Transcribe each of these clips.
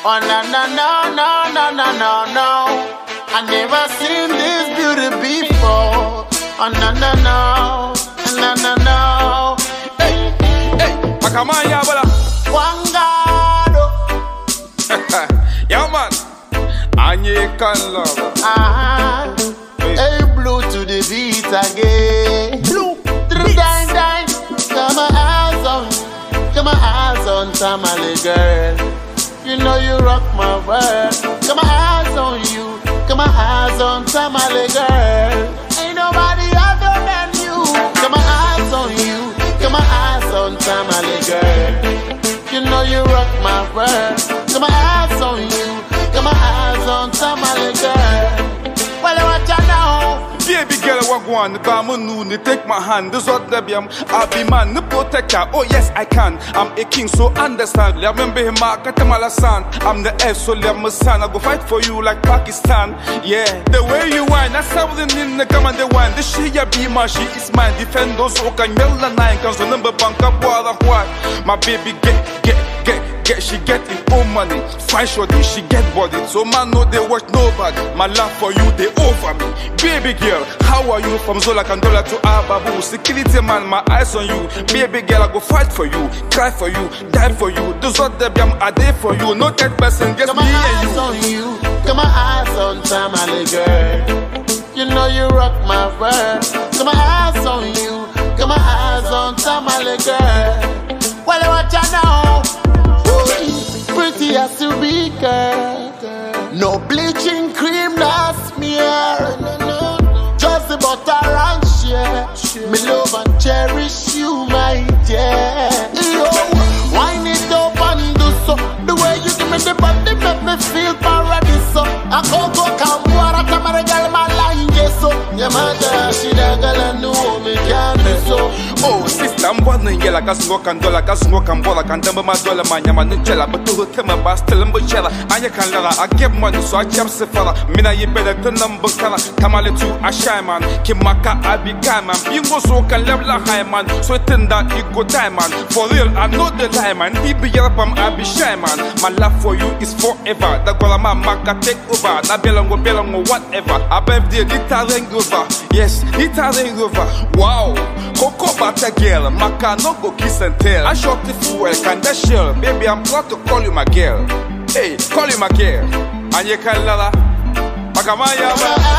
Oh no no no no no no no no. I never seen this beauty before. Oh no no no no no no. Hey hey, Akamanya bala. Wangado. Yeah man, Anye can love. Hey, blue to the beat again. Blue. Dine dine. Come my eyes on. Come my eyes on Tamale girl. You know you rock my world. Got my eyes on you. Got my eyes on Tamale girl. Ain't nobody other than you. Got my eyes on you. Got my eyes on Tamale girl. You know you rock my world. Got my eyes on you. Got my eyes on Tamale girl. Well, what you know? Baby girl, I walk one, come on, take my hand. This what the I'll be man, the protector. Oh yes, I can. I'm a king, so understand. Remember him, I'm the S, so my son. I go fight for you like Pakistan. Yeah, the way you whine, that's something in the command. The wine, the she be my she is mine. Defend those who can yell the nine. Cause the number bank up, my baby get, she get in own money. Fine shorty, she get body. So man, no, they watch nobody. My love for you, they over me. Baby girl, how are you? From Zola Kandola to Ababu. Security man, my eyes on you. Baby girl, I go fight for you, cry for you, die for you. Those what the damn are there for you. No that person, just me and you. Got my eyes on you. Got my eyes on Tamale girl. You know you rock my world. Got my eyes on you. Got my eyes on Tamale girl. Well, what you know? Pretty as you be, girl. No bleaching cream, no smear. Just the butter and share. Me love and cherish you, my dear. Yo, wind it up and do so. The way you give me the body make me feel paradise. I go come water, Tamale girl, my line, yes, so. Yeah, my girl, she the girl and know me can't do so. Oh, sister, I'm wondering, yeah, like a smoke and dollar, got smoke and bola, can dumb my dollar, man, yaman, but to tell my best, tell him, but and you can let I get money, so I jump the fella. Mina, you better the number color, Tamale to a shy man, Kimaka, I be kind man, Bingo, so can level a high man, so it turned out you go time man. For real, I know the time man, he be up, I be shy man. My love for you is forever. The Golama Maka take over, na belongo, whatever. I bet the guitar over, yes, guitar over. Wow, Coco Bata girl, Maka no go kiss and tell. I shot the fuel, can that shell, baby, I'm proud to call you my girl. Hey, call you my girl. And you can lala. Pakamaya.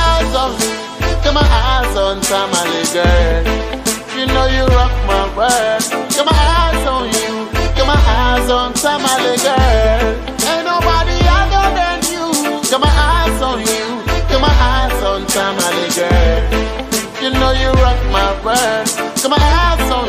Got my eyes on Tamale girl. You know you rock my world. Got my eyes on you. Got my eyes on Tamale girl. Ain't nobody other than you. Got my eyes on you. Got my eyes on Tamale girl. You know you rock my world. Got my eyes on